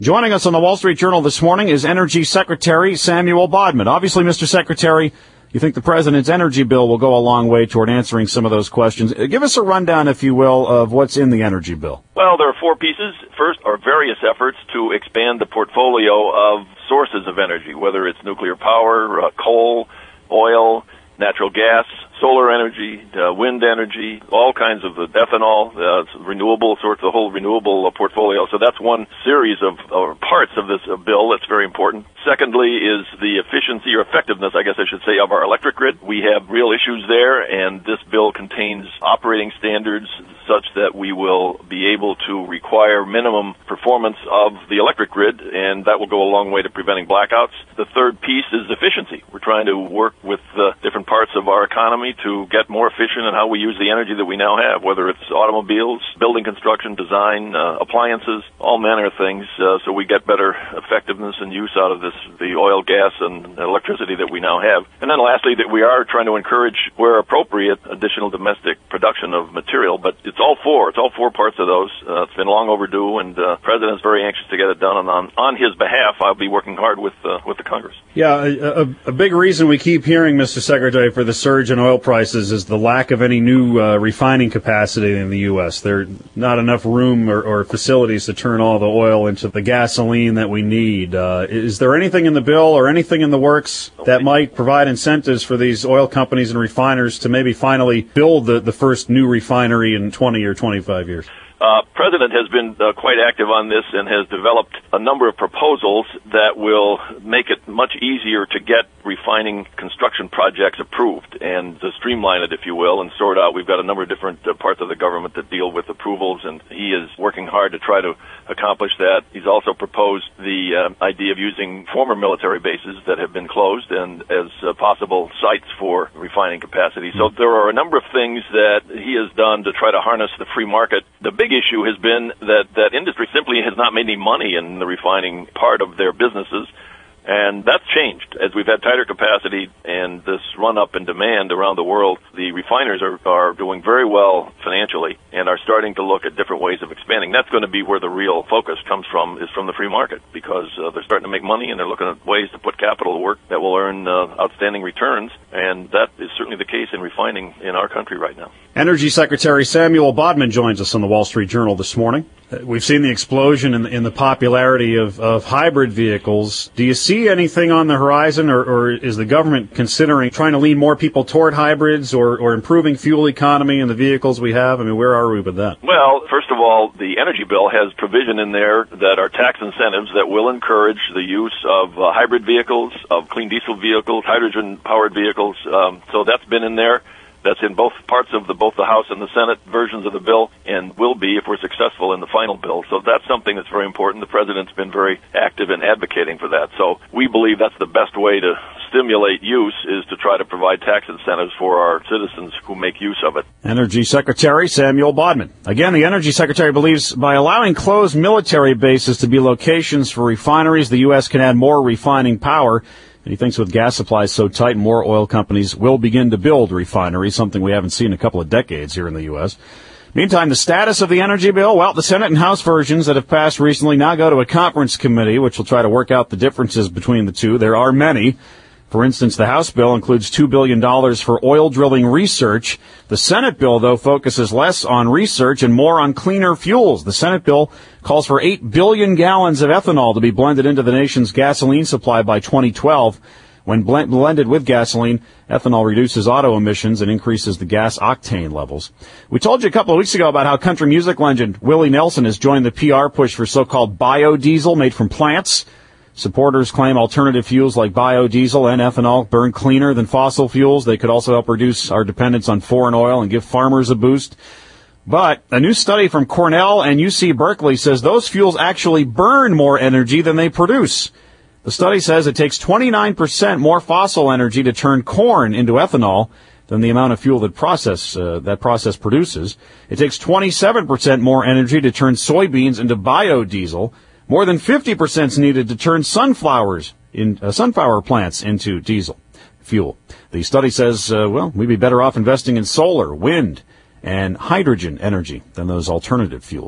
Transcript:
Joining us on the Wall Street Journal this morning is Energy Secretary Samuel Bodman. Obviously, Mr. Secretary, you think the President's energy bill will go a long way toward answering some of those questions. Give us a rundown, if you will, of what's in the energy bill. Well, there are four pieces. First are various efforts to expand the portfolio of sources of energy, whether it's nuclear power, coal, oil, natural gas, solar energy, wind energy, all kinds of ethanol, renewable sorts, the whole renewable portfolio. So that's one series of parts of this bill that's very important. Secondly is the efficiency or effectiveness, I guess I should say, of our electric grid. We have real issues there, and this bill contains operating standards such that we will be able to require minimum performance of the electric grid, and that will go a long way to preventing blackouts. The third piece is efficiency. We're trying to work with different parts of our economy to get more efficient in how we use the energy that we now have, whether it's automobiles, building construction, design, appliances, all manner of things, so we get better effectiveness and use out of the oil, gas, and electricity that we now have. And then lastly, that we are trying to encourage, where appropriate, additional domestic production of material, but it's all four parts of those. It's been long overdue, and the President's very anxious to get it done, and on his behalf, I'll be working hard with the Congress. Yeah, a big reason we keep hearing, Mr. Secretary, for the surge in oil prices is the lack of any new refining capacity in the U.S. There's not enough room or facilities to turn all the oil into the gasoline that we need. Is there anything in the bill or anything in the works that might provide incentives for these oil companies and refiners to maybe finally build the first new refinery in 20 or 25 years? President has been quite active on this and has developed a number of proposals that will make it much easier to get refining construction projects approved and to streamline it, if you will, and sort out. We've got a number of different parts of the government that deal with approvals, and he is working hard to try to accomplish that. He's also proposed the idea of using former military bases that have been closed and as possible sites for refining capacity. So there are a number of things that he has done to try to harness the free market. The big issue has been that industry simply has not made any money in the refining part of their businesses, and that's changed. As we've had tighter capacity and this run-up in demand around the world, the refiners are doing very well financially and are starting to look at different ways of expanding. That's going to be where the real focus comes from, is from the free market, because they're starting to make money and they're looking at ways to put capital to work that will earn outstanding returns, and that is certainly the case in refining in our country right now. Energy Secretary Samuel Bodman joins us on the Wall Street Journal this morning. We've seen the explosion in the popularity of hybrid vehicles. Do you see anything on the horizon, or is the government considering trying to lean more people toward hybrids or improving fuel economy in the vehicles we have? I mean, where are we with that? Well, first of all, the energy bill has provision in there that are tax incentives that will encourage the use of hybrid vehicles, of clean diesel vehicles, hydrogen-powered vehicles. So that's been in there. That's in both parts of both the House and the Senate versions of the bill, and will be if we're successful in the final bill. So that's something that's very important. The President's been very active in advocating for that. So we believe that's the best way to stimulate use, is to try to provide tax incentives for our citizens who make use of it. Energy Secretary Samuel Bodman. Again, the Energy Secretary believes by allowing closed military bases to be locations for refineries, the U.S. can add more refining power. And he thinks with gas supplies so tight, more oil companies will begin to build refineries, something we haven't seen in a couple of decades here in the U.S. Meantime, the status of the energy bill, well, the Senate and House versions that have passed recently now go to a conference committee, which will try to work out the differences between the two. There are many. For instance, the House bill includes $2 billion for oil drilling research. The Senate bill, though, focuses less on research and more on cleaner fuels. The Senate bill calls for 8 billion gallons of ethanol to be blended into the nation's gasoline supply by 2012. When blended with gasoline, ethanol reduces auto emissions and increases the gas octane levels. We told you a couple of weeks ago about how country music legend Willie Nelson has joined the PR push for so-called biodiesel made from plants. Supporters claim alternative fuels like biodiesel and ethanol burn cleaner than fossil fuels. They could also help reduce our dependence on foreign oil and give farmers a boost. But a new study from Cornell and UC Berkeley says those fuels actually burn more energy than they produce. The study says it takes 29% more fossil energy to turn corn into ethanol than the amount of fuel that process produces. It takes 27% more energy to turn soybeans into biodiesel. More than 50% is needed to turn sunflower plants into diesel fuel. The study says, we'd be better off investing in solar, wind, and hydrogen energy than those alternative fuels.